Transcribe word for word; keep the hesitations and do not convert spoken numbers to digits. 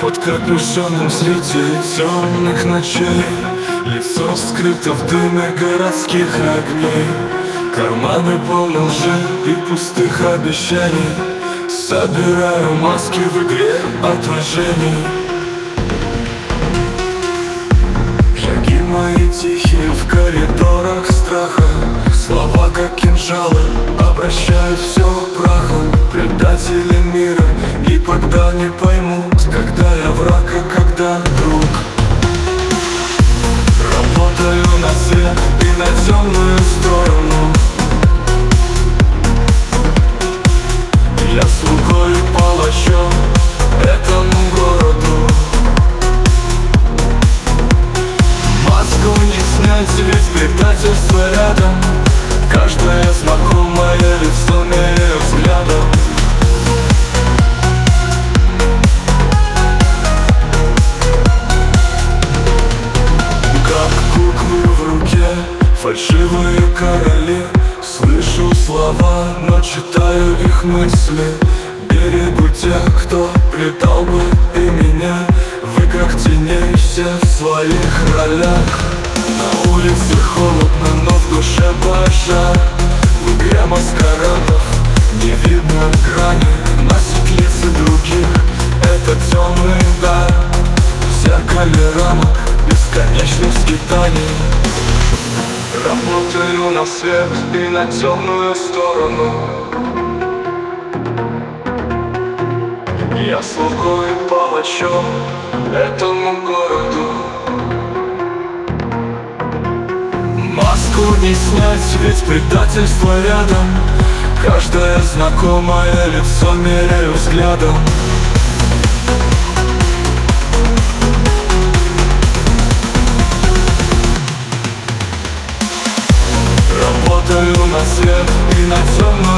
Под капюшоном среди темных ночей лицо скрыто в дыме городских огней. Карманы полны лжи и пустых обещаний. Собираю маски в игре отражений. Шаги мои тихие в коридорах страха. Слова как кинжалы обращают все прахом. Предатели мира никогда не поймут, когда я враг, а когда друг. Работаю на свет и на темную сторону. Я слугой и палачом этому городу. Маску не снять, ведь предательство рядом. Каждое знакомое лицо меряю взглядом. Как куклы в руке, фальшивые короли. Слышу слова, но читаю их мысли. Берегу тех, кто предал бы и меня. Вы как теней, все в своих ролях. На улице холодно, но в душе пожар. В игре маскарадов не видно грани. Носит лица других, это темный дар. В зеркале рамок бесконечных скитаний. Работаю на свет и на темную сторону. Я слугой и палачом этому городу. Маску не снять, ведь предательство рядом. Каждое знакомое лицо меряю взглядом. Работаю на свет и на темную